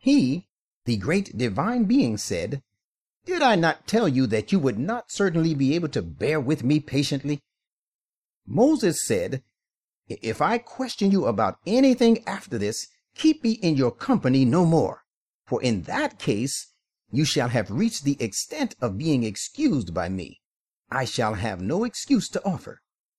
He, the great divine being, said, "Did I not tell you that you would not certainly be able to bear with me patiently?" Moses said, "If I question you about anything after this, keep me in your company no more, for in that case you shall have reached the extent of being excused by me. I shall have no excuse to offer."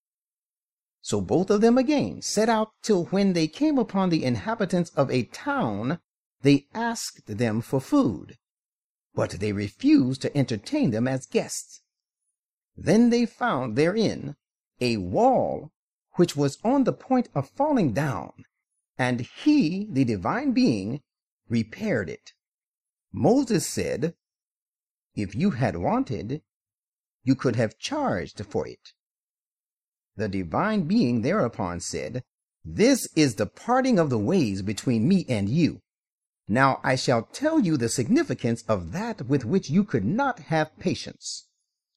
So both of them again set out, till when they came upon the inhabitants of a town, they asked them for food, but they refused to entertain them as guests. Then they found therein a wall which was on the point of falling down, and he, the divine being, repaired it. Moses said, "If you had wanted, you could have charged for it." The divine being thereupon said, "This is the parting of the ways between me and you. Now I shall tell you the significance of that with which you could not have patience.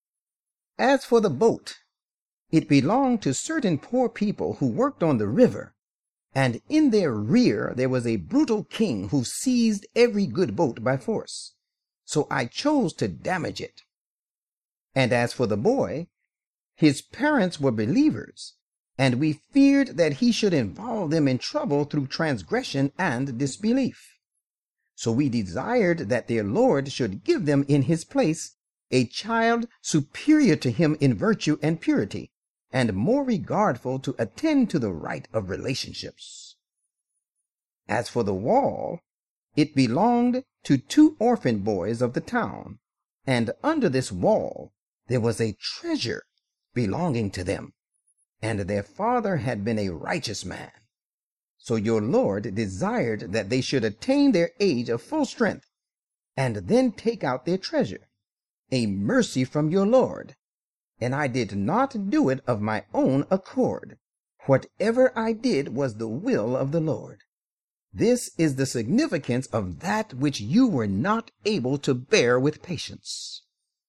As for the boat, it belonged to certain poor people who worked on the river, and in their rear there was a brutal king who seized every good boat by force. So I chose to damage it. And as for the boy, his parents were believers, and we feared that he should involve them in trouble through transgression and disbelief. So we desired that their Lord should give them in his place a child superior to him in virtue and purity, and more regardful to attend to the right of relationships. As for the wall, it belonged to 2 orphan boys of the town, and under this wall there was a treasure belonging to them, and their father had been a righteous man. So your Lord desired that they should attain their age of full strength, and then take out their treasure, a mercy from your Lord. And I did not do it of my own accord. Whatever I did was the will of the Lord. This is the significance of that which you were not able to bear with patience."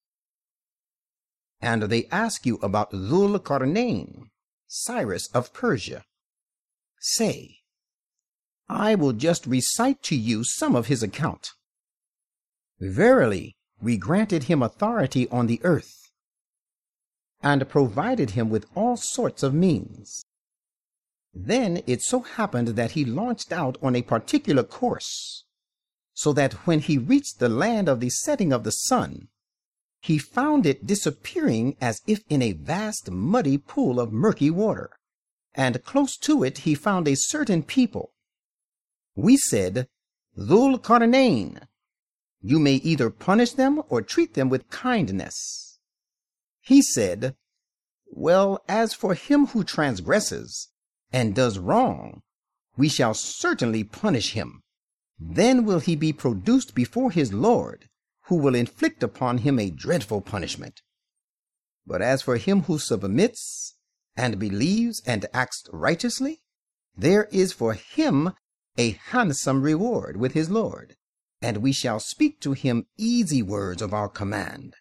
And they ask you about Dhul-Qarnayn, Cyrus of Persia. Say, I will just recite to you some of his account. Verily, we granted him authority on the earth, and provided him with all sorts of means. Then it so happened that he launched out on a particular course, so that when he reached the land of the setting of the sun, he found it disappearing as if in a vast muddy pool of murky water, and close to it he found a certain people. We said, "Dhul-Qarnayn, you may either punish them or treat them with kindness." He said, "Well, as for him who transgresses and does wrong, we shall certainly punish him. Then will he be produced before his Lord, who will inflict upon him a dreadful punishment. But as for him who submits and believes and acts righteously, there is for him a handsome reward with his Lord, and we shall speak to him easy words of our command."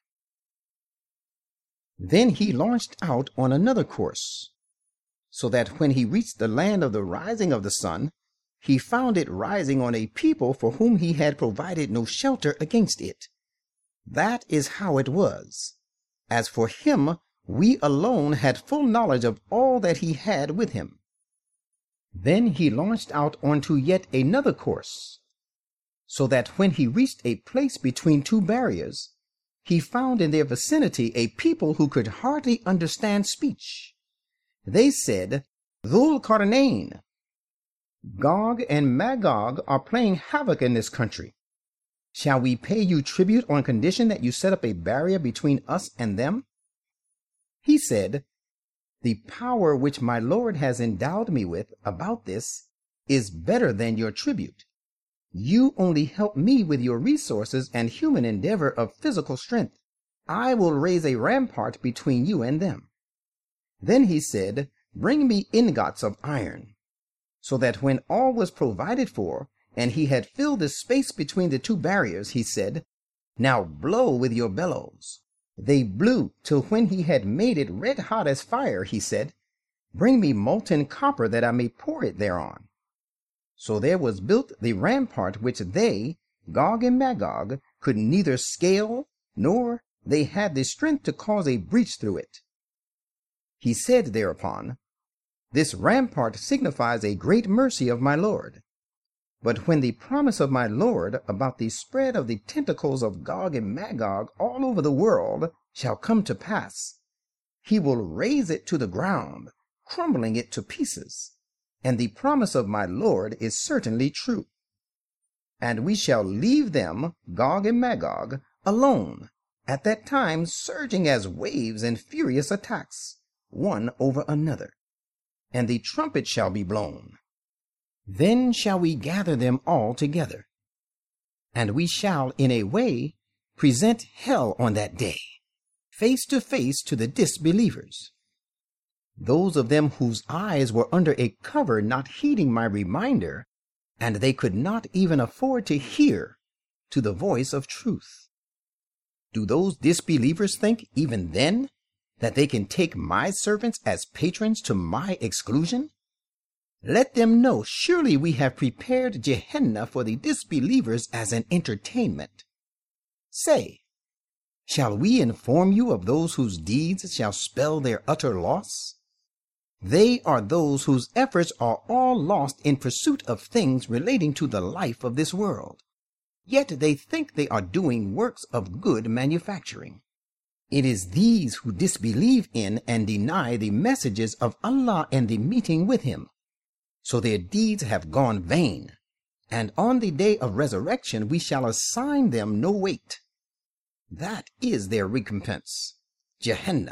Then he launched out on another course, so that when he reached the land of the rising of the sun, he found it rising on a people for whom he had provided no shelter against it. That is how it was. As for him, we alone had full knowledge of all that he had with him. Then he launched out onto yet another course, so that when he reached a place between 2 barriers, he found in their vicinity a people who could hardly understand speech. They said, "Dhul-Qarnayn, Gog and Magog are playing havoc in this country. Shall we pay you tribute on condition that you set up a barrier between us and them?" He said, "The power which my Lord has endowed me with about this is better than your tribute. You only help me with your resources and human endeavor of physical strength. I will raise a rampart between you and them." Then he said, "Bring me ingots of iron." So that when all was provided for, and he had filled the space between the 2 barriers, he said, "Now blow with your bellows." They blew till when he had made it red hot as fire, he said, "Bring me molten copper that I may pour it thereon." So there was built the rampart which they, Gog and Magog, could neither scale, nor they had the strength to cause a breach through it. He said thereupon, This rampart signifies a great mercy of my Lord. But when the promise of my Lord about the spread of the tentacles of Gog and Magog all over the world shall come to pass, he will raze it to the ground, crumbling it to pieces. And the promise of my Lord is certainly true. And we shall leave them, Gog and Magog, alone, at that time surging as waves in furious attacks, one over another. And the trumpet shall be blown. Then shall we gather them all together. And we shall, in a way, present hell on that day, face to face to the disbelievers. Those of them whose eyes were under a cover not heeding my reminder, and they could not even afford to hear to the voice of truth. Do those disbelievers think, even then, that they can take my servants as patrons to my exclusion? Let them know, surely we have prepared Gehenna for the disbelievers as an entertainment. Say, shall we inform you of those whose deeds shall spell their utter loss? They are those whose efforts are all lost in pursuit of things relating to the life of this world. Yet they think they are doing works of good manufacturing. It is these who disbelieve in and deny the messages of Allah and the meeting with Him. So their deeds have gone vain, and on the day of resurrection we shall assign them no weight. That is their recompense, Gehenna,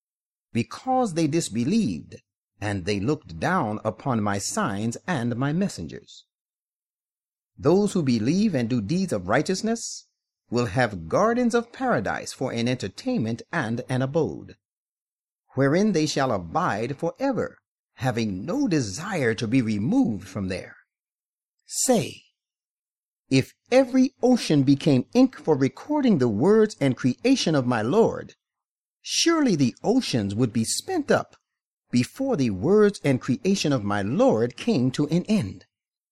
because they disbelieved, and they looked down upon my signs and my messengers. Those who believe and do deeds of righteousness will have gardens of paradise for an entertainment and an abode, wherein they shall abide forever, having no desire to be removed from there. Say, if every ocean became ink for recording the words and creation of my Lord, surely the oceans would be spent up before the words and creation of my Lord came to an end,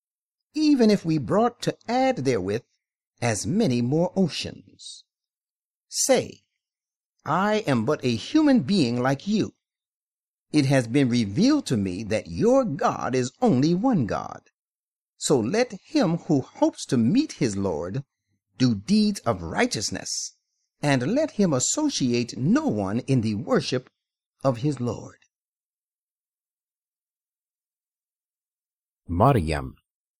even if we brought to add therewith as many more oceans. Say, I am but a human being like you. It has been revealed to me that your God is only one God. So let him who hopes to meet his Lord do deeds of righteousness, and let him associate no one in the worship of his Lord. Maryam,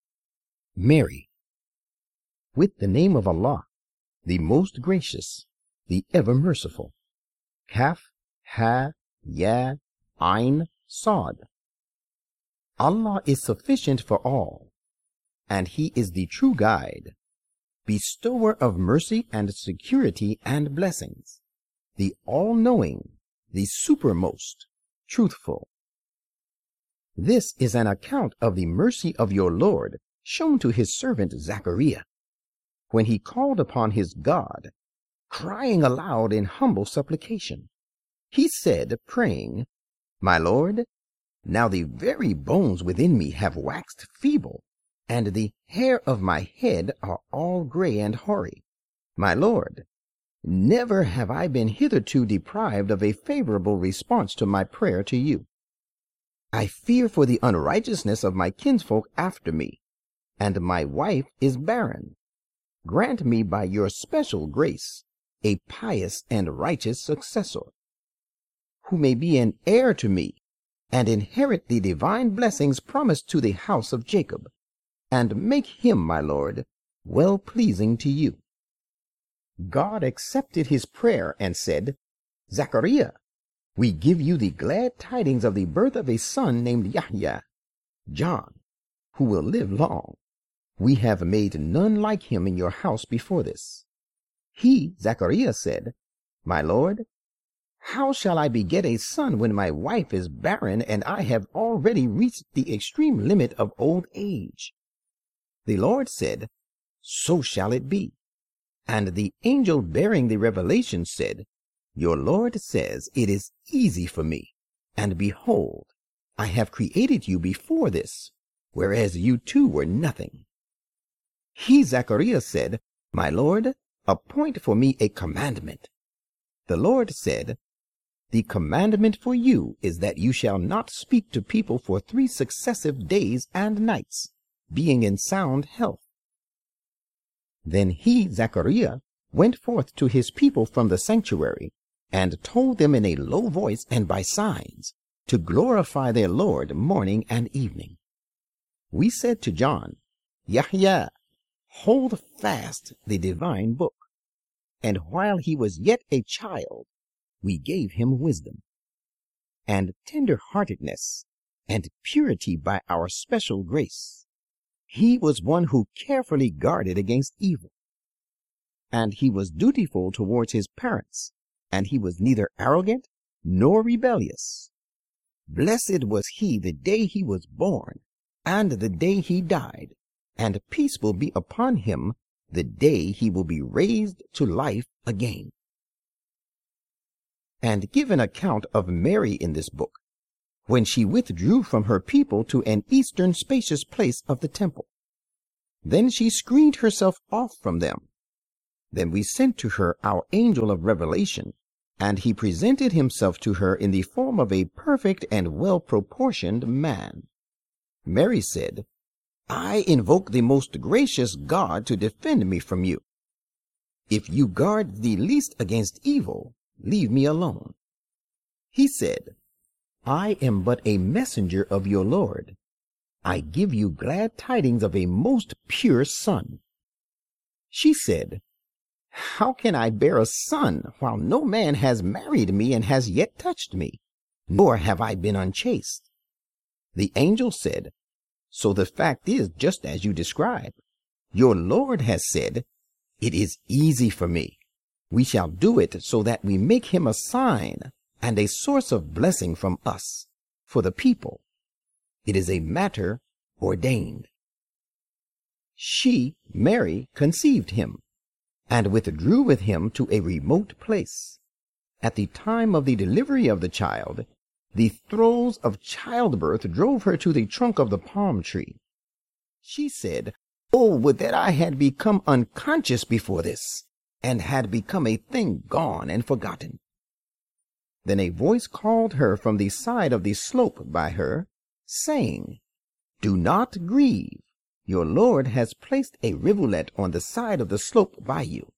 Mary, with the name of Allah, the most gracious, the ever merciful. Kaf, Ha, Ya, Ain, Sad. Allah is sufficient for all, and He is the true guide, bestower of mercy and security and blessings, the all-knowing, the supermost, truthful. This is an account of the mercy of your Lord shown to his servant Zachariah, when he called upon his God, crying aloud in humble supplication. He said, praying, My Lord, now the very bones within me have waxed feeble, and the hair of my head are all gray and hoary. My Lord, never have I been hitherto deprived of a favorable response to my prayer to you. I fear for the unrighteousness of my kinsfolk after me, and my wife is barren. Grant me by your special grace a pious and righteous successor, who may be an heir to me, and inherit the divine blessings promised to the house of Jacob, and make him, my Lord, well-pleasing to you. God accepted his prayer and said, Zachariah, we give you the glad tidings of the birth of a son named Yahya, John, who will live long. We have made none like him in your house before this. He, Zachariah, said, My Lord, how shall I beget a son when my wife is barren and I have already reached the extreme limit of old age? The Lord said, So shall it be. And the angel bearing the revelation said, Your Lord says, It is easy for me, and behold, I have created you before this, whereas you too were nothing. He, Zacharias, said, My Lord, appoint for me a commandment. The Lord said, The commandment for you is that you shall not speak to people for 3 successive days and nights, being in sound health. Then he, Zachariah, went forth to his people from the sanctuary, and told them in a low voice and by signs, to glorify their Lord morning and evening. We said to John, Yahya, hold fast the divine book. And while he was yet a child, we gave him wisdom, and tender-heartedness, and purity by our special grace. He was one who carefully guarded against evil. And he was dutiful towards his parents, and he was neither arrogant nor rebellious. Blessed was he the day he was born, and the day he died, and peace will be upon him the day he will be raised to life again. And give an account of Mary in this book, when she withdrew from her people to an eastern spacious place of the temple. Then she screened herself off from them. Then we sent to her our angel of revelation, and he presented himself to her in the form of a perfect and well-proportioned man. Mary said, I invoke the most gracious God to defend me from you. If you guard the least against evil, leave me alone. He said, I am but a messenger of your Lord. I give you glad tidings of a most pure son. She said, How can I bear a son while no man has married me and has yet touched me, nor have I been unchaste? The angel said, So the fact is just as you describe. Your Lord has said, It is easy for me. We shall do it so that we make him a sign and a source of blessing from us, for the people. It is a matter ordained. She, Mary, conceived him, and withdrew with him to a remote place. At the time of the delivery of the child, the throes of childbirth drove her to the trunk of the palm tree. She said, Oh, would that I had become unconscious before this, and had become a thing gone and forgotten. Then a voice called her from the side of the slope by her, saying, Do not grieve. Your Lord has placed a rivulet on the side of the slope by you.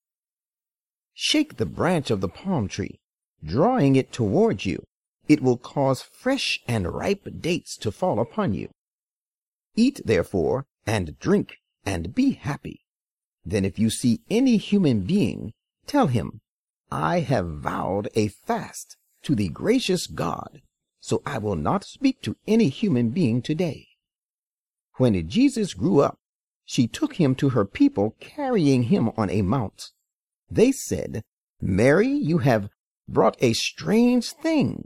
Shake the branch of the palm tree, drawing it towards you. It will cause fresh and ripe dates to fall upon you. Eat, therefore, and drink, and be happy. Then if you see any human being, tell him, I have vowed a fast to the gracious God, so I will not speak to any human being today. When Jesus grew up, she took him to her people, carrying him on a mount. They said, Mary, you have brought a strange thing.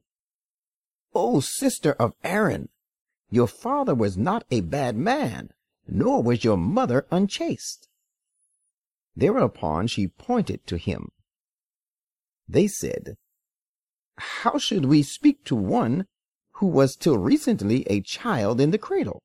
O sister of Aaron, your father was not a bad man, nor was your mother unchaste. Thereupon she pointed to him. They said, How should we speak to one who was till recently a child in the cradle?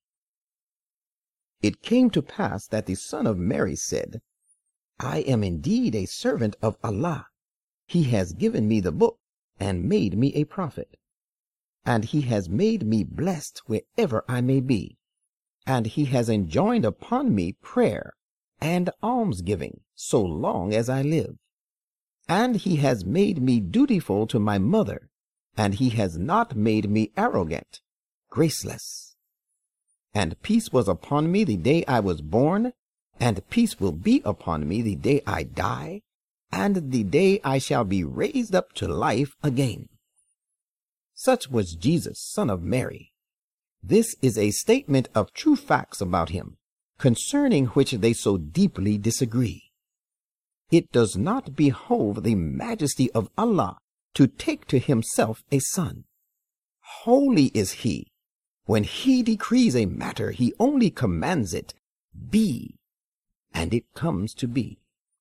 It came to pass that the son of Mary said, I am indeed a servant of Allah. He has given me the book and made me a prophet. And he has made me blessed wherever I may be. And he has enjoined upon me prayer and almsgiving so long as I live. And he has made me dutiful to my mother, and he has not made me arrogant, graceless. And peace was upon me the day I was born, and peace will be upon me the day I die, and the day I shall be raised up to life again. Such was Jesus, son of Mary. This is a statement of true facts about him, concerning which they so deeply disagree. It does not behove the majesty of Allah to take to himself a son. Holy is he. When he decrees a matter, he only commands it, be, and it comes to be.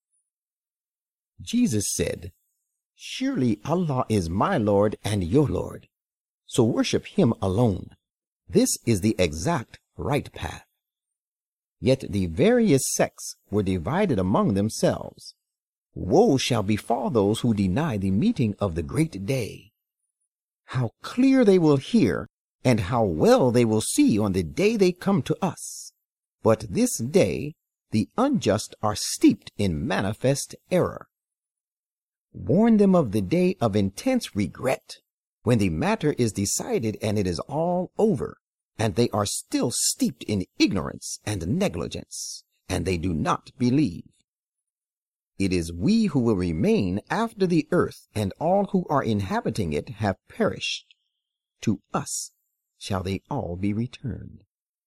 Jesus said, Surely Allah is my Lord and your Lord, so worship him alone. This is the exact right path. Yet the various sects were divided among themselves. Woe shall befall those who deny the meeting of the great day. How clear they will hear, and how well they will see on the day they come to us. But this day the unjust are steeped in manifest error. Warn them of the day of intense regret, when the matter is decided and it is all over, and they are still steeped in ignorance and negligence, and they do not believe. It is we who will remain after the earth and all who are inhabiting it have perished. To us shall they all be returned.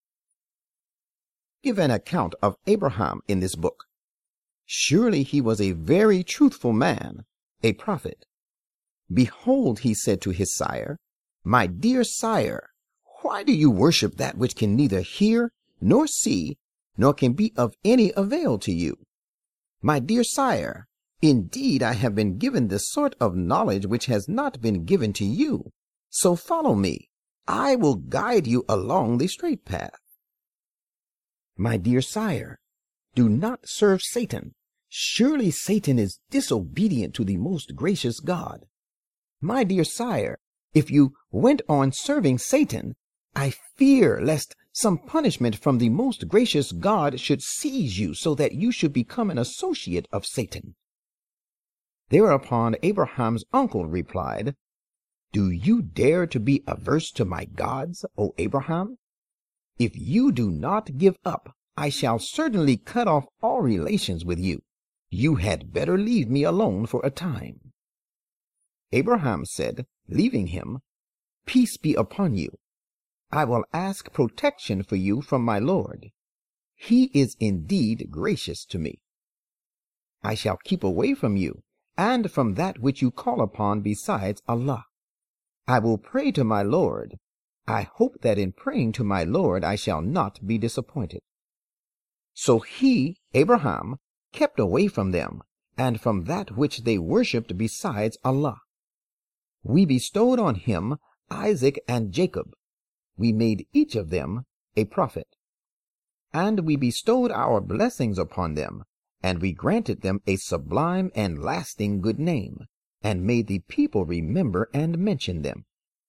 Give an account of Abraham in this book. Surely he was a very truthful man, a prophet. Behold, he said to his sire, My dear sire, why do you worship that which can neither hear nor see, nor can be of any avail to you? My dear sire, indeed I have been given the sort of knowledge which has not been given to you. So follow me. I will guide you along the straight path. My dear sire, do not serve Satan. Surely Satan is disobedient to the most gracious God. My dear sire, if you went on serving Satan, I fear lest some punishment from the most gracious God should seize you so that you should become an associate of Satan. Thereupon Abraham's uncle replied, Do you dare to be averse to my gods, O Abraham? If you do not give up, I shall certainly cut off all relations with you. You had better leave me alone for a time. Abraham said, leaving him, Peace be upon you. I will ask protection for you from my Lord. He is indeed gracious to me. I shall keep away from you, and from that which you call upon besides Allah. I will pray to my Lord. I hope that in praying to my Lord I shall not be disappointed. So he, Abraham, kept away from them, and from that which they worshipped besides Allah. We bestowed on him Isaac and Jacob. We made each of them a prophet. And we bestowed our blessings upon them, and we granted them a sublime and lasting good name, and made the people remember and mention them.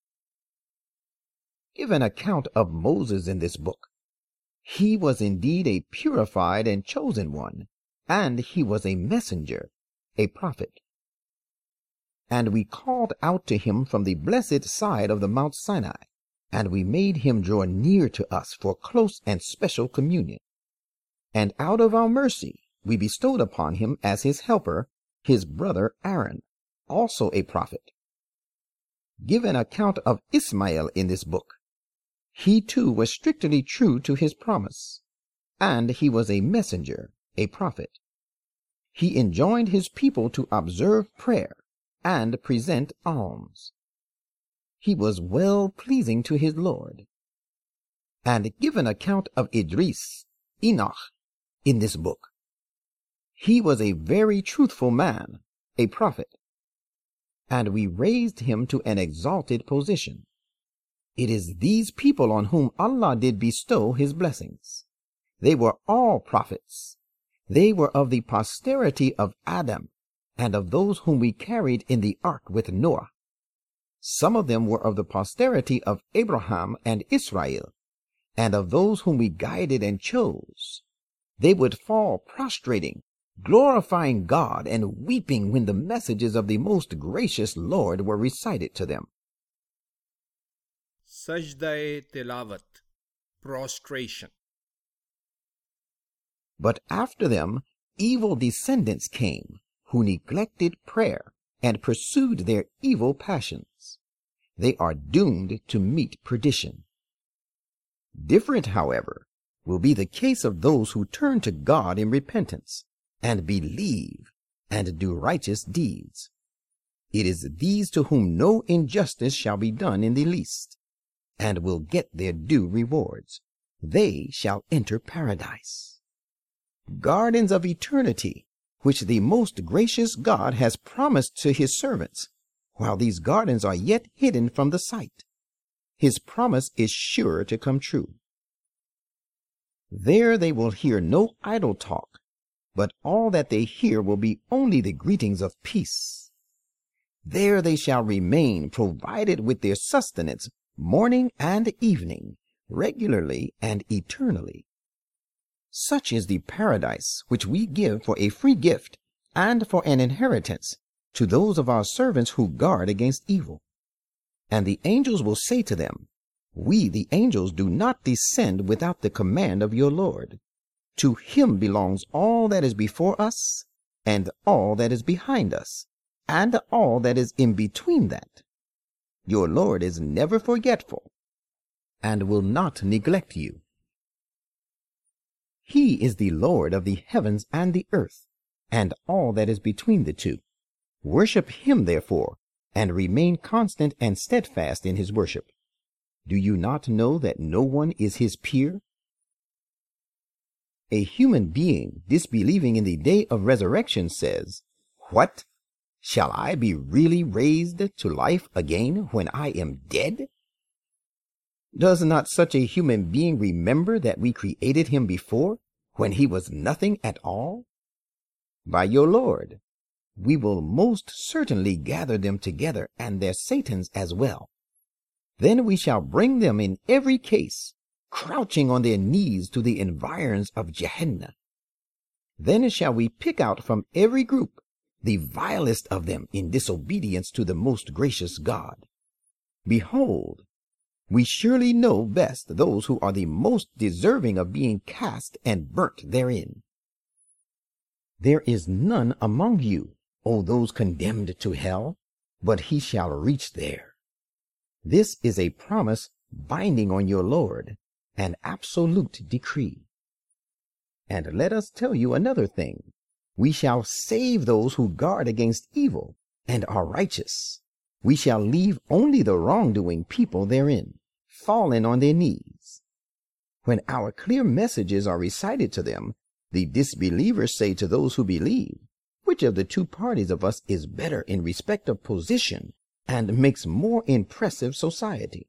Give an account of Moses in this book. He was indeed a purified and chosen one, and he was a messenger, a prophet. And we called out to him from the blessed side of the Mount Sinai, and we made him draw near to us for close and special communion. And out of our mercy we bestowed upon him as his helper his brother Aaron, also a prophet. Give an account of Ismael in this book. He too was strictly true to his promise, and he was a messenger, a prophet. He enjoined his people to observe prayer and present alms. He was well pleasing to his Lord. And give an account of Idris, Enoch, in this book. He was a very truthful man, a prophet, and we raised him to an exalted position. It is these people on whom Allah did bestow his blessings. They were all prophets. They were of the posterity of Adam, and of those whom we carried in the ark with Noah. Some of them were of the posterity of Abraham and Israel, and of those whom we guided and chose. They would fall prostrating, glorifying God and weeping when the messages of the most gracious Lord were recited to them. Sajda-e Tilawat, prostration. But after them evil descendants came, who neglected prayer and pursued their evil passions. They are doomed to meet perdition. Different, however, will be the case of those who turn to God in repentance, and believe, and do righteous deeds. It is these to whom no injustice shall be done in the least, and will get their due rewards. They shall enter paradise. Gardens of eternity, which the most gracious God has promised to his servants, while these gardens are yet hidden from the sight. His promise is sure to come true. There they will hear no idle talk, but all that they hear will be only the greetings of peace. There they shall remain, provided with their sustenance morning and evening, regularly and eternally. Such is the paradise which we give for a free gift and for an inheritance to those of our servants who guard against evil. And the angels will say to them, We, the angels, do not descend without the command of your Lord. To him belongs all that is before us, and all that is behind us, and all that is in between that. Your Lord is never forgetful, and will not neglect you. He is the Lord of the heavens and the earth, and all that is between the two. Worship him, therefore, and remain constant and steadfast in his worship. Do you not know that no one is his peer? A human being disbelieving in the day of resurrection says, What? Shall I be really raised to life again when I am dead? Does not such a human being remember that we created him before, when he was nothing at all? By your Lord, we will most certainly gather them together, and their Satans as well. Then we shall bring them in every case, crouching on their knees to the environs of Gehenna. Then shall we pick out from every group the vilest of them in disobedience to the most gracious God. Behold, we surely know best those who are the most deserving of being cast and burnt therein. There is none among you, O those condemned to hell, but he shall reach there. This is a promise binding on your Lord, an absolute decree. And let us tell you another thing. We shall save those who guard against evil and are righteous. We shall leave only the wrongdoing people therein, fallen on their knees. When our clear messages are recited to them, the disbelievers say to those who believe, Which of the two parties of us is better in respect of position and makes more impressive society?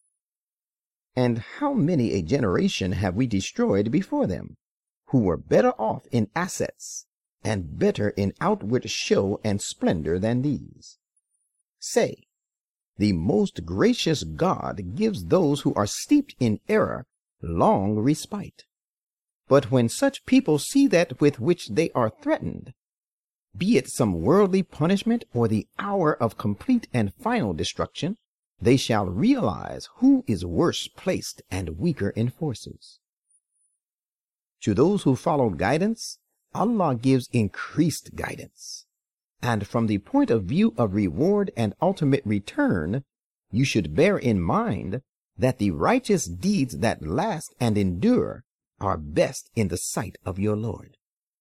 And how many a generation have we destroyed before them, who were better off in assets and better in outward show and splendor than these? Say, the most gracious God gives those who are steeped in error long respite. But when such people see that with which they are threatened, be it some worldly punishment or the hour of complete and final destruction, they shall realize who is worse placed and weaker in forces. To those who follow guidance, Allah gives increased guidance. And from the point of view of reward and ultimate return, you should bear in mind that the righteous deeds that last and endure are best in the sight of your Lord.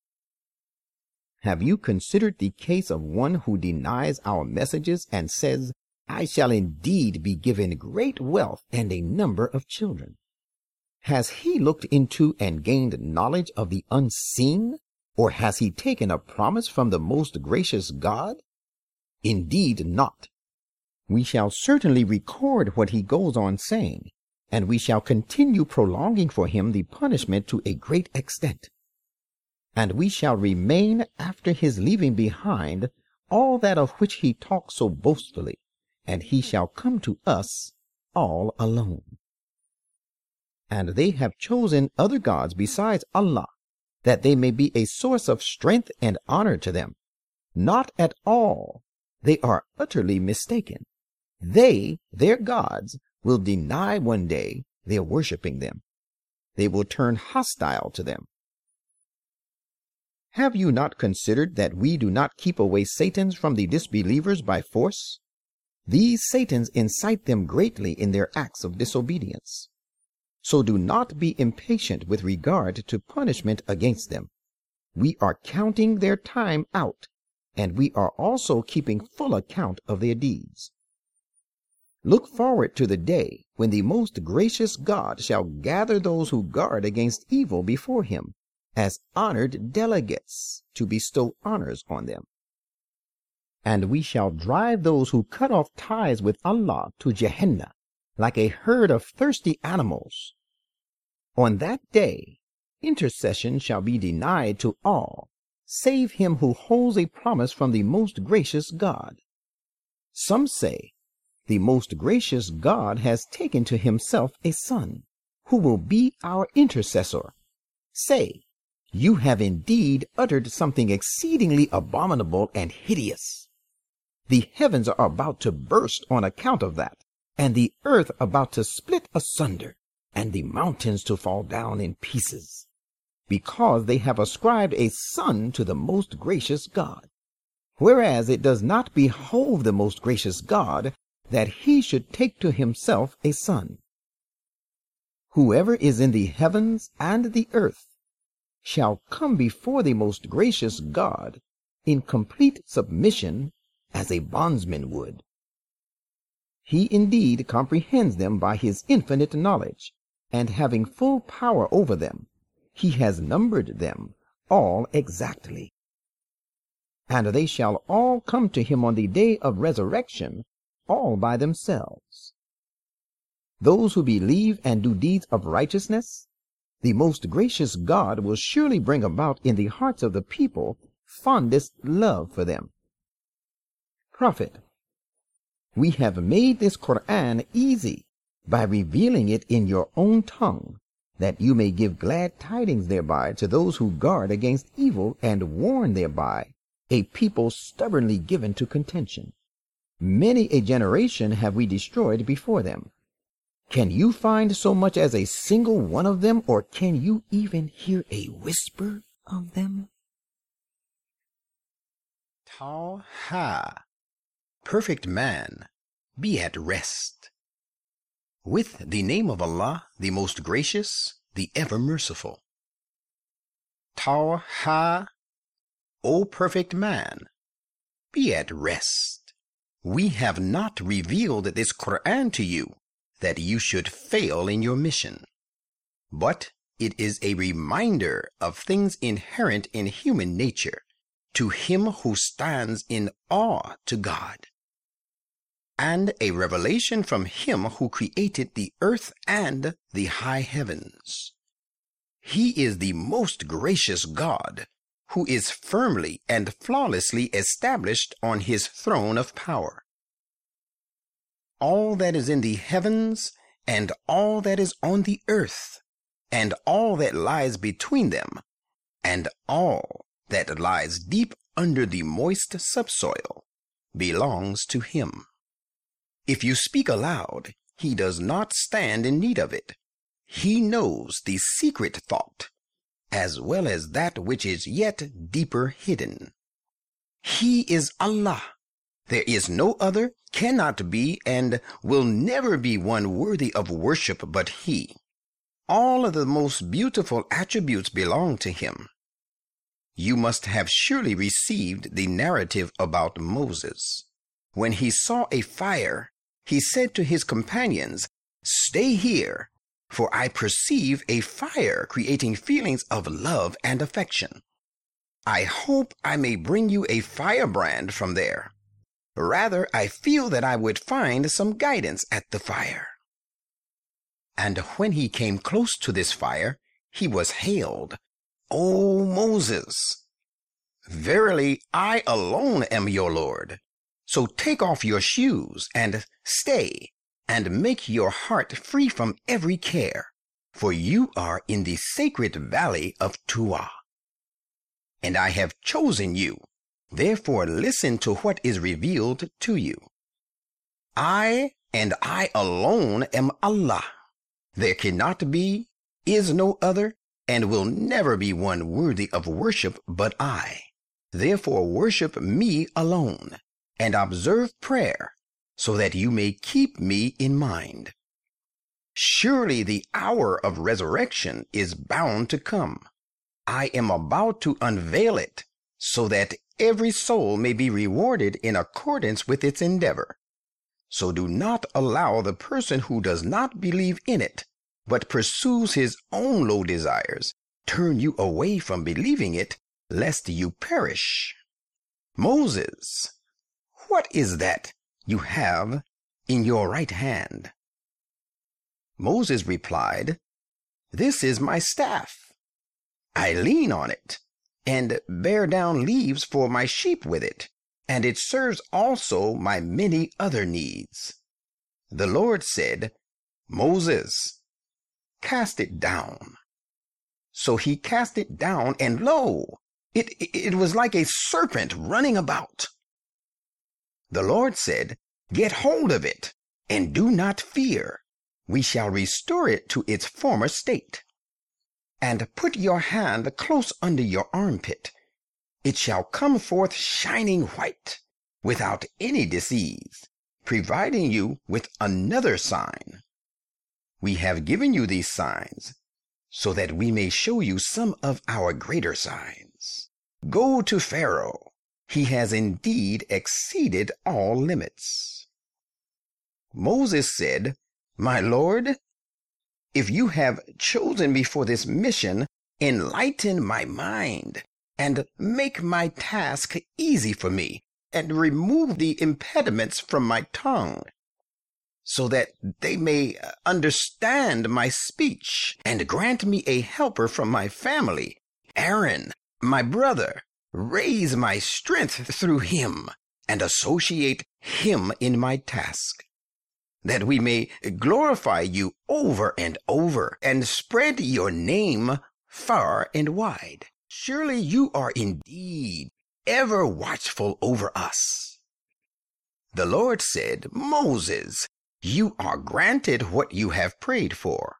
Have you considered the case of one who denies our messages and says, I shall indeed be given great wealth and a number of children? Has he looked into and gained knowledge of the unseen, or has he taken a promise from the most gracious God? Indeed not. We shall certainly record what he goes on saying, and we shall continue prolonging for him the punishment to a great extent. And we shall remain after his leaving behind all that of which he talks so boastfully, and he shall come to us all alone. And they have chosen other gods besides Allah, that they may be a source of strength and honor to them. Not at all. They are utterly mistaken. They, their gods, will deny one day their worshipping them. They will turn hostile to them. Have you not considered that we do not keep away Satans from the disbelievers by force? These Satans incite them greatly in their acts of disobedience. So do not be impatient with regard to punishment against them. We are counting their time out, and we are also keeping full account of their deeds. Look forward to the day when the most gracious God shall gather those who guard against evil before him as honored delegates to bestow honors on them. And we shall drive those who cut off ties with Allah to Gehenna like a herd of thirsty animals. On that day intercession shall be denied to all, save him who holds a promise from the most gracious God. Some say, the most gracious God has taken to himself a son, who will be our intercessor. Say, you have indeed uttered something exceedingly abominable and hideous. The heavens are about to burst on account of that, and the earth about to split asunder, and the mountains to fall down in pieces, because they have ascribed a son to the most gracious God, whereas it does not behove the most gracious God that he should take to himself a son. Whoever is in the heavens and the earth shall come before the most gracious God in complete submission as a bondsman would. He indeed comprehends them by his infinite knowledge, and having full power over them, he has numbered them all exactly. And they shall all come to him on the day of resurrection, all by themselves. Those who believe and do deeds of righteousness, the most gracious God will surely bring about in the hearts of the people fondest love for them. Prophet, we have made this Quran easy by revealing it in your own tongue, that you may give glad tidings thereby to those who guard against evil and warn thereby a people stubbornly given to contention. Many a generation have we destroyed before them. Can you find so much as a single one of them, or can you even hear a whisper of them? Taha, perfect man, be at rest. With the name of Allah, the most gracious, the ever merciful. Taha, O perfect man, be at rest. We have not revealed this Quran to you that you should fail in your mission, but it is a reminder of things inherent in human nature to him who stands in awe to God, and a revelation from him who created the earth and the high heavens. He is the most gracious God, who is firmly and flawlessly established on his throne of power. All that is in the heavens, and all that is on the earth, and all that lies between them, and all that lies deep under the moist subsoil, belongs to him. If you speak aloud, he does not stand in need of it. He knows the secret thought, as well as that which is yet deeper hidden. He is Allah. There is no other, cannot be, and will never be one worthy of worship but he. All of the most beautiful attributes belong to him. You must have surely received the narrative about Moses. When he saw a fire, he said to his companions, "Stay here, for I perceive a fire creating feelings of love and affection. I hope I may bring you a firebrand from there. Rather, I feel that I would find some guidance at the fire." And when he came close to this fire, he was hailed, "O Moses, verily I alone am your Lord. So take off your shoes and stay, and make your heart free from every care, for you are in the sacred valley of Tuwa. And I have chosen you. Therefore listen to what is revealed to you. I and I alone am Allah. There cannot be, is no other, and will never be one worthy of worship but I. Therefore worship me alone, and observe prayer, so that you may keep me in mind. Surely the hour of resurrection is bound to come. I am about to unveil it, so that every soul may be rewarded in accordance with its endeavor. So do not allow the person who does not believe in it, but pursues his own low desires, turn you away from believing it, lest you perish. Moses, what is that you have in your right hand?" Moses replied, "This is my staff. I lean on it, and bear down leaves for my sheep with it, and it serves also my many other needs. The Lord said, Moses, cast it down. So he cast it down, and lo, it was like a serpent running about. The Lord said, Get hold of it, and do not fear. We shall restore it to its former state. And put your hand close under your armpit. It shall come forth shining white, without any disease, providing you with another sign. We have given you these signs, so that we may show you some of our greater signs. Go to Pharaoh. He has indeed exceeded all limits. Moses said, My Lord, if you have chosen me for this mission, enlighten my mind and make my task easy for me, and remove the impediments from my tongue, so that they may understand my speech, and grant me a helper from my family, Aaron, my brother. Raise my strength through him, and associate him in my task, that we may glorify you over and over, and spread your name far and wide. Surely you are indeed ever watchful over us. The Lord said, Moses, you are granted what you have prayed for.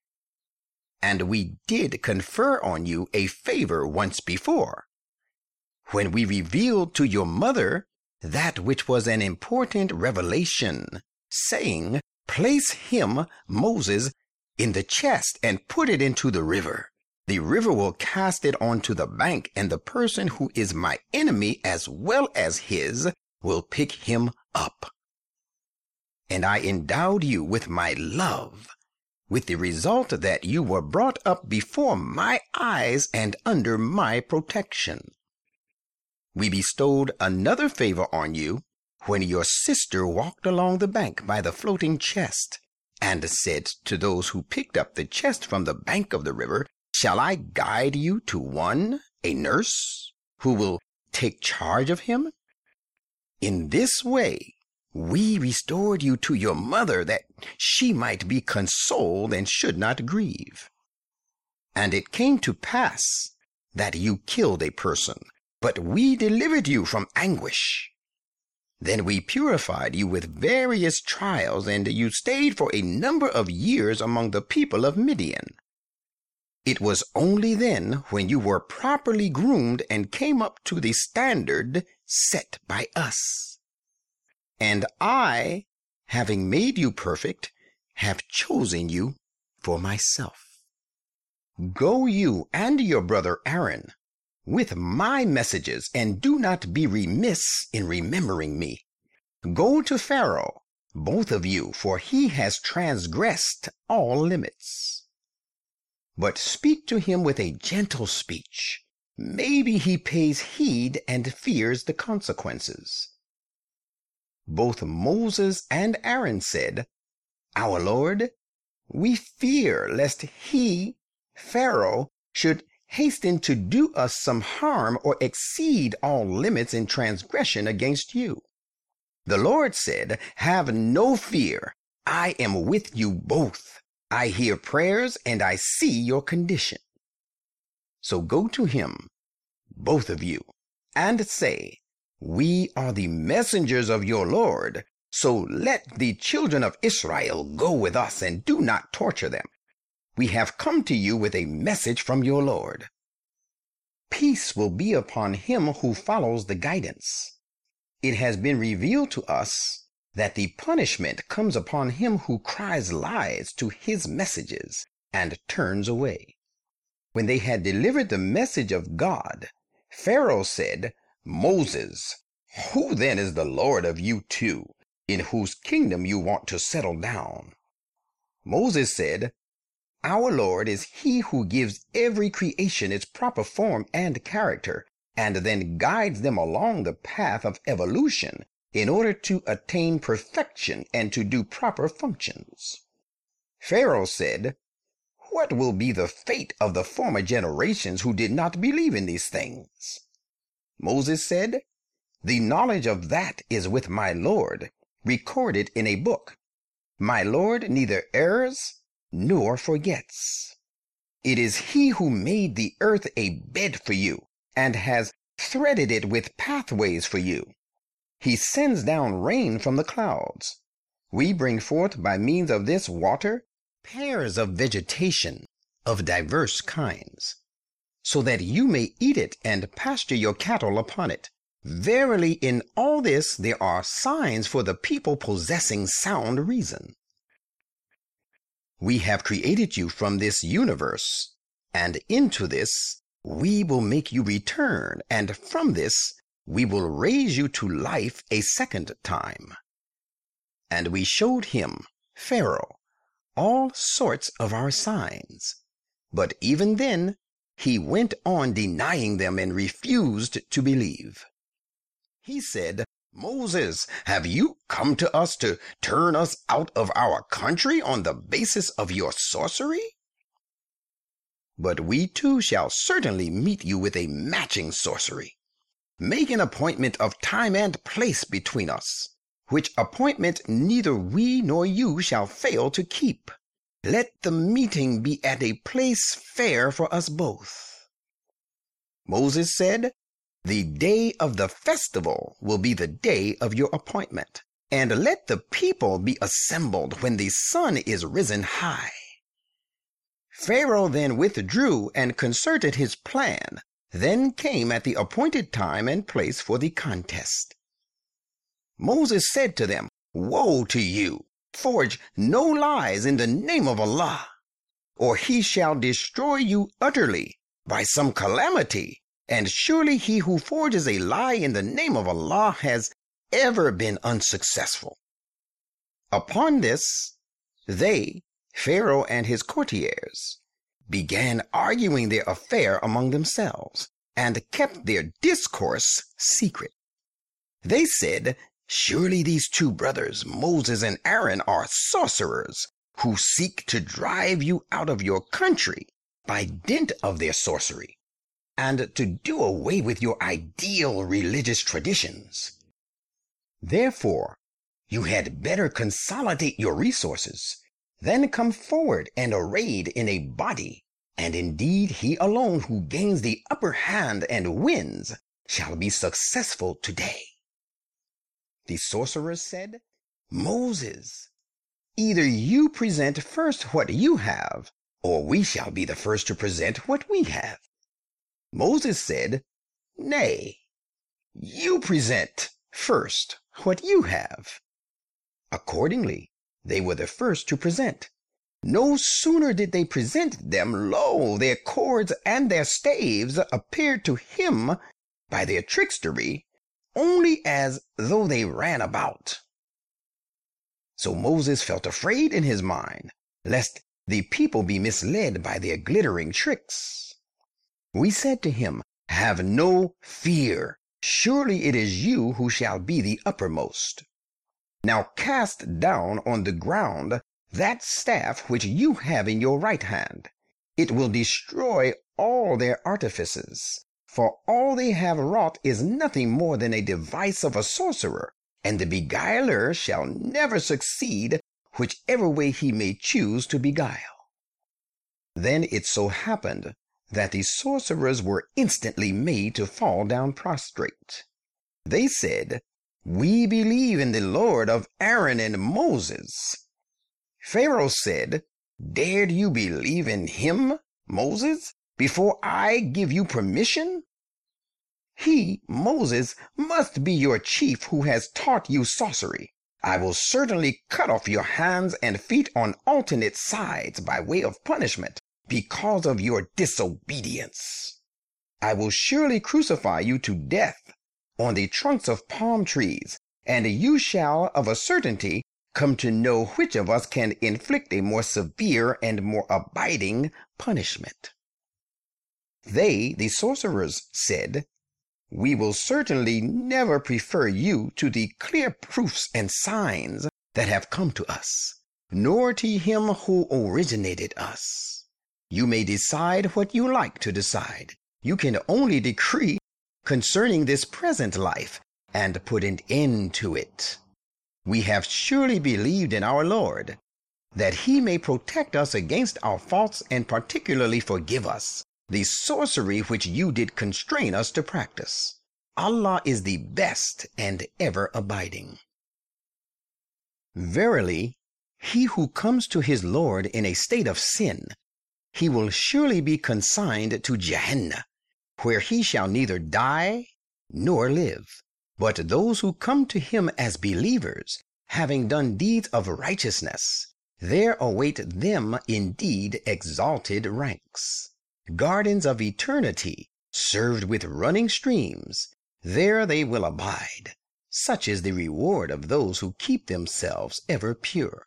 And we did confer on you a favor once before, when we revealed to your mother that which was an important revelation, saying, Place him, Moses, in the chest and put it into the river. The river will cast it onto the bank, and the person who is my enemy as well as his will pick him up. And I endowed you with my love, with the result that you were brought up before my eyes and under my protection. We bestowed another favor on you when your sister walked along the bank by the floating chest, and said to those who picked up the chest from the bank of the river, Shall I guide you to one, a nurse, who will take charge of him? In this way, we restored you to your mother, that she might be consoled and should not grieve. And it came to pass that you killed a person, but we delivered you from anguish. Then we purified you with various trials, and you stayed for a number of years among the people of Midian. It was only then, when you were properly groomed and came up to the standard set by us. And I, having made you perfect, have chosen you for myself. Go you and your brother Aaron with my messages, and do not be remiss in remembering me. Go to Pharaoh, both of you, for he has transgressed all limits. But speak to him with a gentle speech. Maybe he pays heed and fears the consequences. Both Moses and Aaron said, Our Lord, we fear lest he, Pharaoh, should hasten to do us some harm or exceed all limits in transgression against you. The Lord said, Have no fear. I am with you both. I hear prayers and I see your condition. So go to him, both of you, and say, We are the messengers of your Lord, so let the children of Israel go with us, and do not torture them. We have come to you with a message from your Lord. Peace will be upon him who follows the guidance. It has been revealed to us that the punishment comes upon him who cries lies to his messages and turns away. When they had delivered the message of God, Pharaoh said, Moses, who then is the Lord of you two, in whose kingdom you want to settle down? Moses said, Our Lord is he who gives every creation its proper form and character, and then guides them along the path of evolution in order to attain perfection and to do proper functions. Pharaoh said, what will be the fate of the former generations who did not believe in these things? Moses said, The knowledge of that is with my Lord, recorded in a book. My Lord neither errs nor forgets. It is he who made the earth a bed for you, and has threaded it with pathways for you. He sends down rain from the clouds. We bring forth by means of this water pairs of vegetation of diverse kinds, so that you may eat it and pasture your cattle upon it. Verily, in all this there are signs for the people possessing sound reason. We have created you from this universe, and into this we will make you return, and from this we will raise you to life a second time. And we showed him, Pharaoh, all sorts of our signs, but even then he went on denying them and refused to believe. He said, Moses, have you come to us to turn us out of our country on the basis of your sorcery? But we too shall certainly meet you with a matching sorcery. Make an appointment of time and place between us, which appointment neither we nor you shall fail to keep. Let the meeting be at a place fair for us both. Moses said, The day of the festival will be the day of your appointment, and let the people be assembled when the sun is risen high. Pharaoh then withdrew and concerted his plan, then came at the appointed time and place for the contest. Moses said to them, Woe to you! Forge no lies in the name of Allah, or he shall destroy you utterly by some calamity. And surely he who forges a lie in the name of Allah has ever been unsuccessful. Upon this, they, Pharaoh and his courtiers, began arguing their affair among themselves, and kept their discourse secret. They said, Surely these two brothers, Moses and Aaron, are sorcerers, who seek to drive you out of your country by dint of their sorcery, and to do away with your ideal religious traditions. Therefore, you had better consolidate your resources, then come forward and arrayed in a body, and indeed he alone who gains the upper hand and wins shall be successful today. The sorcerers said, Moses, either you present first what you have, or we shall be the first to present what we have. Moses said, Nay, you present first what you have. Accordingly, they were the first to present. No sooner did they present them, lo, their cords and their staves appeared to him by their trickstery only as though they ran about. So Moses felt afraid in his mind, lest the people be misled by their glittering tricks. We said to him, Have no fear. Surely it is you who shall be the uppermost. Now cast down on the ground that staff which you have in your right hand. It will destroy all their artifices, for all they have wrought is nothing more than a device of a sorcerer, and the beguiler shall never succeed whichever way he may choose to beguile. Then it so happened that the sorcerers were instantly made to fall down prostrate. They said, We believe in the Lord of Aaron and Moses. Pharaoh said, Dared you believe in him, Moses, before I give you permission? He, Moses, must be your chief who has taught you sorcery. I will certainly cut off your hands and feet on alternate sides by way of punishment, because of your disobedience. I will surely crucify you to death on the trunks of palm trees, and you shall of a certainty come to know which of us can inflict a more severe and more abiding punishment. They, the sorcerers, said, We will certainly never prefer you to the clear proofs and signs that have come to us, nor to him who originated us. You may decide what you like to decide. You can only decree concerning this present life and put an end to it. We have surely believed in our Lord, that he may protect us against our faults and particularly forgive us the sorcery which you did constrain us to practice. Allah is the best and ever abiding. Verily, he who comes to his Lord in a state of sin, he will surely be consigned to Jahannam, where he shall neither die nor live. But those who come to him as believers, having done deeds of righteousness, there await them indeed exalted ranks, gardens of eternity, served with running streams. There they will abide. Such is the reward of those who keep themselves ever pure.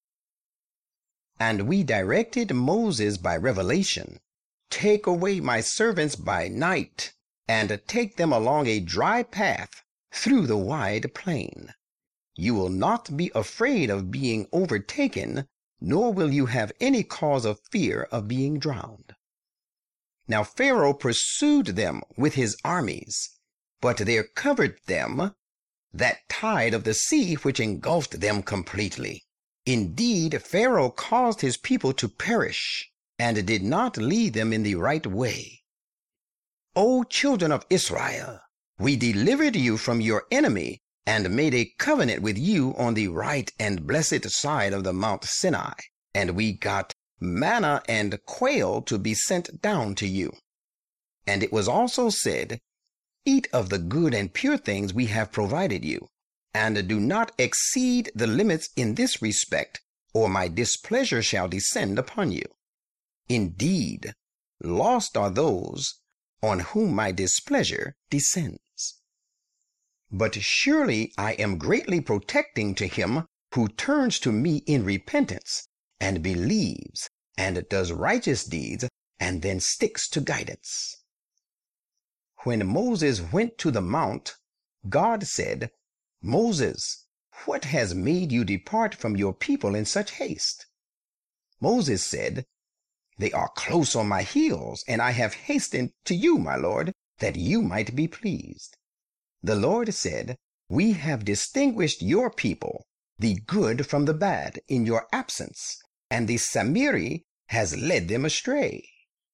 And we directed Moses by revelation, take away my servants by night, and take them along a dry path through the wide plain. You will not be afraid of being overtaken, nor will you have any cause of fear of being drowned. Now Pharaoh pursued them with his armies, but there covered them that tide of the sea which engulfed them completely. Indeed, Pharaoh caused his people to perish, and did not lead them in the right way. O children of Israel, we delivered you from your enemy, and made a covenant with you on the right and blessed side of the Mount Sinai, and we got manna and quail to be sent down to you. And it was also said, eat of the good and pure things we have provided you, and do not exceed the limits in this respect, or my displeasure shall descend upon you. Indeed, lost are those on whom my displeasure descends. But surely I am greatly protecting to him who turns to me in repentance, and believes, and does righteous deeds, and then sticks to guidance. When Moses went to the mount, God said, Moses, what has made you depart from your people in such haste? Moses said, they are close on my heels, and I have hastened to you, my Lord, that you might be pleased. The Lord said, we have distinguished your people, the good from the bad, in your absence, and the Samiri has led them astray.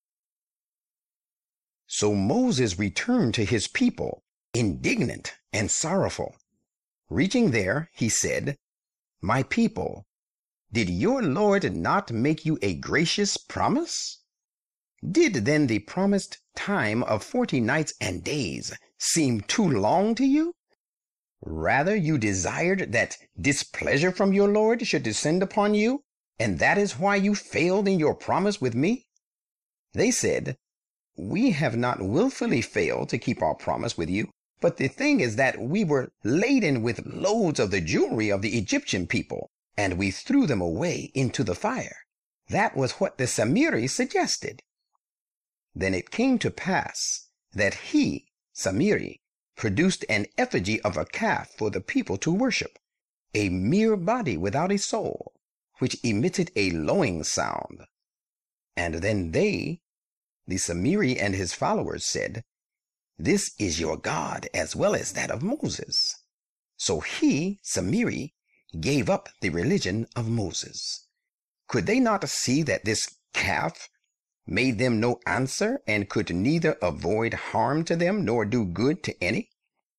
So Moses returned to his people, indignant and sorrowful. Reaching there, he said, my people, did your Lord not make you a gracious promise? Did then the promised time of 40 nights and days seem too long to you? Rather you desired that displeasure from your Lord should descend upon you, and that is why you failed in your promise with me? They said, we have not willfully failed to keep our promise with you, but the thing is that we were laden with loads of the jewelry of the Egyptian people, and we threw them away into the fire. That was what the Samiri suggested. Then it came to pass that he, Samiri, produced an effigy of a calf for the people to worship, a mere body without a soul, which emitted a lowing sound. And then they, the Samiri and his followers, said, this is your God as well as that of Moses. So he, Samiri, gave up the religion of Moses. Could they not see that this calf made them no answer, and could neither avoid harm to them nor do good to any?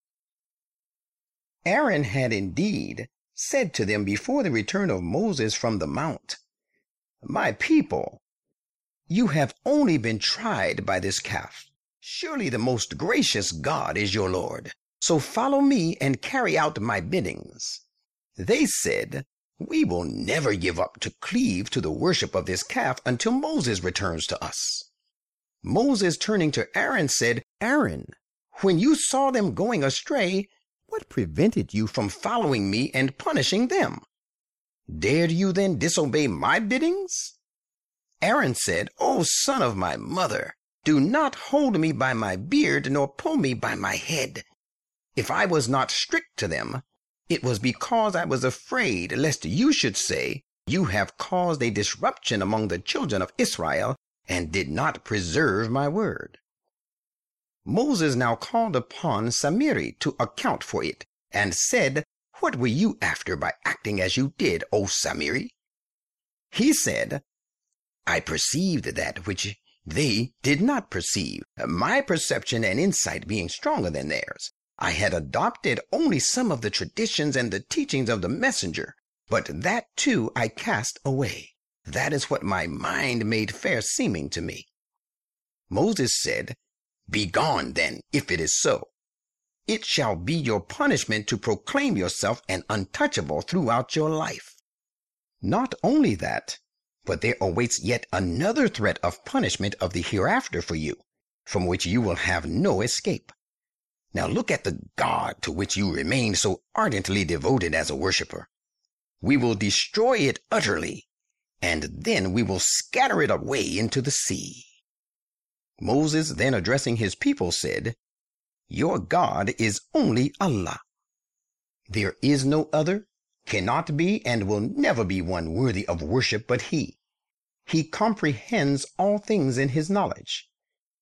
Aaron had indeed said to them before the return of Moses from the mount, my people, you have only been tried by this calf. Surely the most gracious God is your Lord. So follow me and carry out my biddings. They said, we will never give up to cleave to the worship of this calf until Moses returns to us. Moses, turning to Aaron, said, Aaron, when you saw them going astray, what prevented you from following me and punishing them? Dared you then disobey my biddings? Aaron said, O son of my mother, do not hold me by my beard, nor pull me by my head. If I was not strict to them, it was because I was afraid lest you should say, you have caused a disruption among the children of Israel, and did not preserve my word. Moses now called upon Samiri to account for it, and said, What were you after by acting as you did, O Samiri? He said, I perceived that which they did not perceive, my perception and insight being stronger than theirs. I had adopted only some of the traditions and the teachings of the messenger, but that too I cast away. That is what my mind made fair seeming to me. Moses said, Begone then, if it is so. It shall be your punishment to proclaim yourself an untouchable throughout your life. Not only that, but there awaits yet another threat of punishment of the hereafter for you, from which you will have no escape. Now look at the God to which you remain so ardently devoted as a worshiper. We will destroy it utterly, and then we will scatter it away into the sea. Moses, then addressing his people, said, Your God is only Allah. There is no other, cannot be, and will never be one worthy of worship but He. He comprehends all things in His knowledge.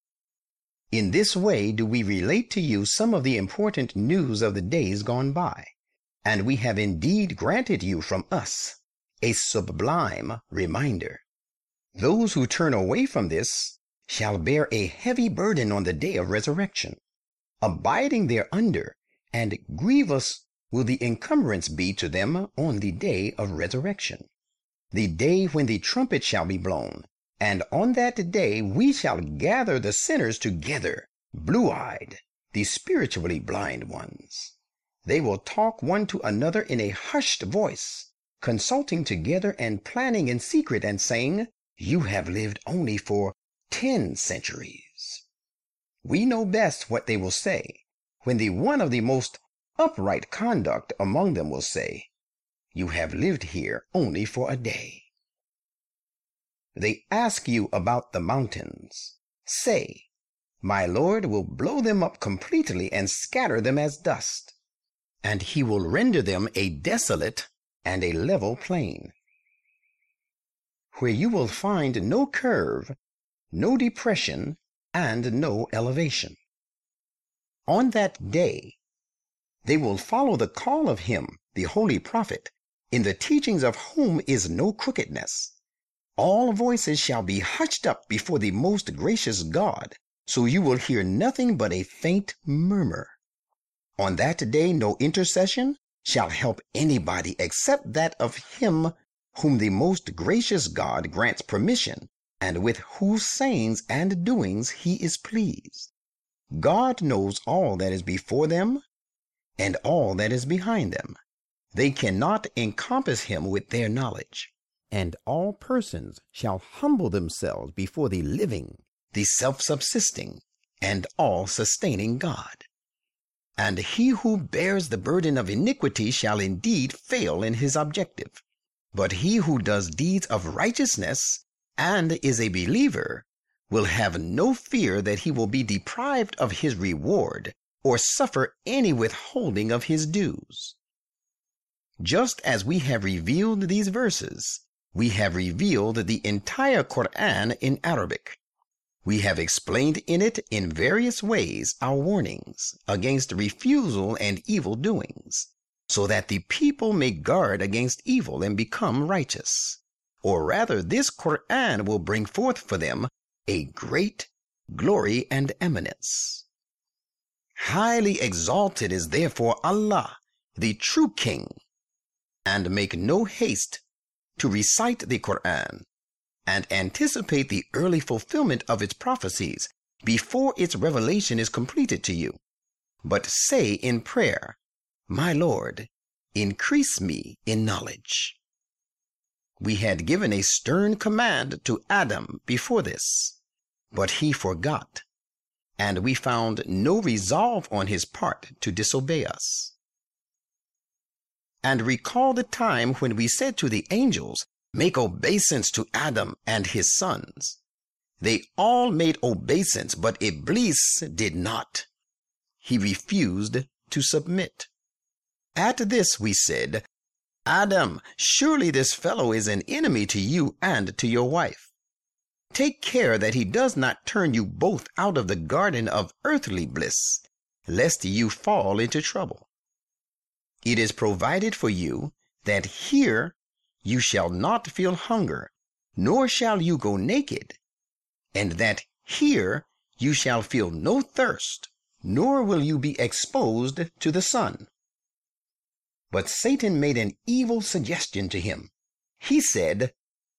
In this way do we relate to you some of the important news of the days gone by, and we have indeed granted you from us a sublime reminder. Those who turn away from this shall bear a heavy burden on the day of resurrection, abiding thereunder, and grievous will the encumbrance be to them on the day of resurrection, the day when the trumpet shall be blown, and on that day we shall gather the sinners together, blue-eyed, the spiritually blind ones. They will talk one to another in a hushed voice, consulting together and planning in secret and saying, You have lived only for 10 centuries. We know best what they will say, when the one of the most upright conduct among them will say, You have lived here only for a day. They ask you about the mountains. Say, My Lord will blow them up completely and scatter them as dust, and He will render them a desolate and a level plain, where you will find no curve, no depression, and no elevation. On that day, they will follow the call of Him, the Holy Prophet, in the teachings of whom is no crookedness. All voices shall be hushed up before the most gracious God, so you will hear nothing but a faint murmur. On that day, no intercession shall help anybody except that of Him whom the most gracious God grants permission, and with whose sayings and doings He is pleased. God knows all that is before them and all that is behind them. They cannot encompass Him with their knowledge. And all persons shall humble themselves before the living, the self-subsisting, and all-sustaining God. And he who bears the burden of iniquity shall indeed fail in his objective. But he who does deeds of righteousness and is a believer will have no fear that he will be deprived of his reward or suffer any withholding of his dues. Just as we have revealed these verses, we have revealed the entire Quran in Arabic. We have explained in it in various ways our warnings against refusal and evil doings, so that the people may guard against evil and become righteous. Or rather, this Quran will bring forth for them a great glory and eminence. Highly exalted is therefore Allah, the true King, and make no haste to recite the Quran and anticipate the early fulfillment of its prophecies before its revelation is completed to you. But say in prayer, My Lord, increase me in knowledge. We had given a stern command to Adam before this, but he forgot, and we found no resolve on his part to disobey us. And recall the time when we said to the angels, Make obeisance to Adam and his sons. They all made obeisance, but Iblis did not. He refused to submit. At this we said, Adam, surely this fellow is an enemy to you and to your wife. Take care that he does not turn you both out of the garden of earthly bliss, lest you fall into trouble. It is provided for you that here you shall not feel hunger, nor shall you go naked, and that here you shall feel no thirst, nor will you be exposed to the sun. But Satan made an evil suggestion to him. He said,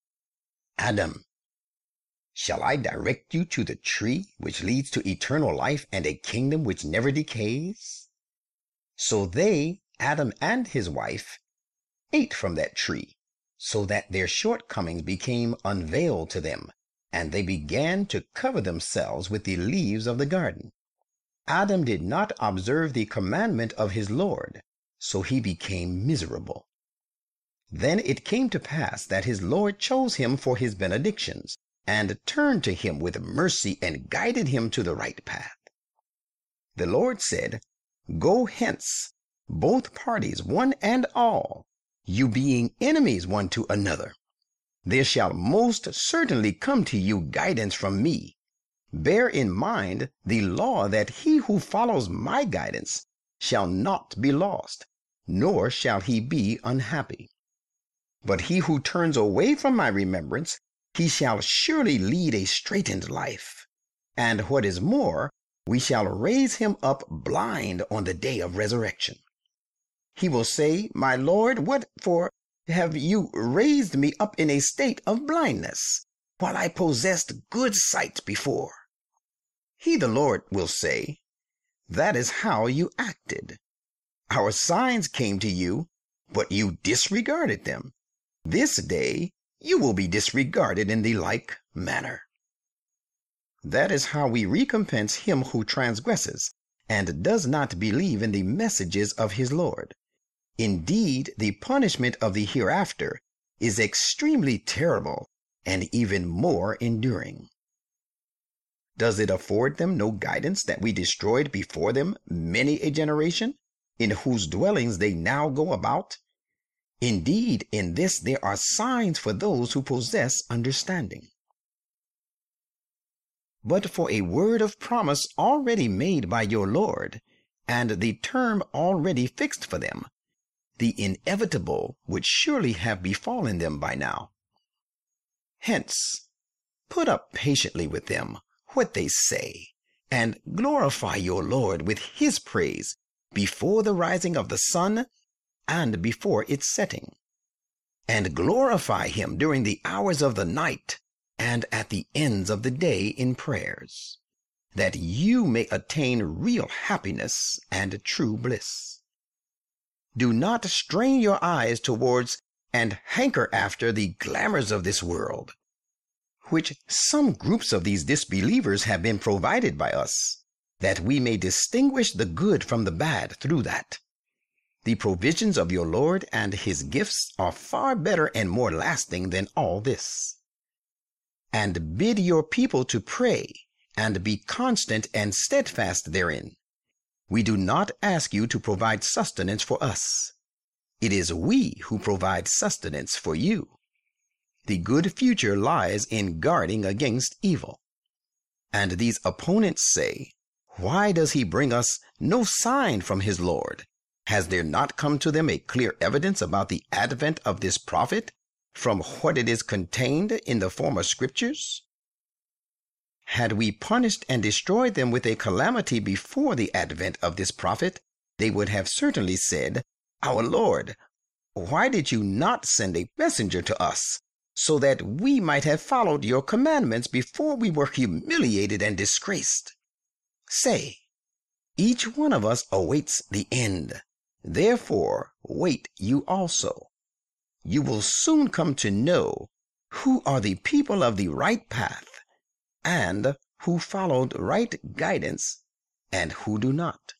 Adam, shall I direct you to the tree which leads to eternal life and a kingdom which never decays? So they, Adam and his wife, ate from that tree, so that their shortcomings became unveiled to them, and they began to cover themselves with the leaves of the garden. Adam did not observe the commandment of his Lord, so he became miserable. Then it came to pass that his Lord chose him for his benedictions, and turned to him with mercy and guided him to the right path. The Lord said, Go hence, both parties, one and all, you being enemies one to another. There shall most certainly come to you guidance from me. Bear in mind the law that he who follows my guidance shall not be lost, nor shall he be unhappy. But he who turns away from my remembrance, he shall surely lead a straitened life. And what is more, we shall raise him up blind on the day of resurrection. He will say, My Lord, what for have you raised me up in a state of blindness, while I possessed good sight before? He, the Lord, will say, That is how you acted. Our signs came to you, but you disregarded them. This day you will be disregarded in the like manner. That is how we recompense him who transgresses and does not believe in the messages of his Lord. Indeed, the punishment of the hereafter is extremely terrible and even more enduring. Does it afford them no guidance that we destroyed before them many a generation, in whose dwellings they now go about? Indeed, in this there are signs for those who possess understanding. But for a word of promise already made by your Lord, and the term already fixed for them, the inevitable would surely have befallen them by now. Hence, put up patiently with them what they say, and glorify your Lord with his praise before the rising of the sun and before its setting, and glorify him during the hours of the night and at the ends of the day in prayers, that you may attain real happiness and true bliss. Do not strain your eyes towards and hanker after the glamours of this world, which some groups of these disbelievers have been provided by us, that we may distinguish the good from the bad through that. The provisions of your Lord and his gifts are far better and more lasting than all this. And bid your people to pray, and be constant and steadfast therein. We do not ask you to provide sustenance for us. It is we who provide sustenance for you. The good future lies in guarding against evil. And these opponents say, Why does he bring us no sign from his Lord? Has there not come to them a clear evidence about the advent of this prophet from what it is contained in the former scriptures? Had we punished and destroyed them with a calamity before the advent of this prophet, they would have certainly said, Our Lord, why did you not send a messenger to us, so that we might have followed your commandments before we were humiliated and disgraced? Say, each one of us awaits the end. Therefore, wait you also. You will soon come to know who are the people of the right path, and who followed right guidance, and who do not.